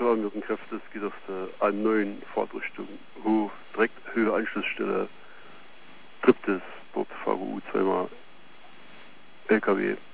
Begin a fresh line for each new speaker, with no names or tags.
Spezialarmierten Kräfte, es geht auf der A9 Fahrtrichtung Hof, direkt Höhe Anschlussstelle, drittes, dort fahren U zweimal LKW.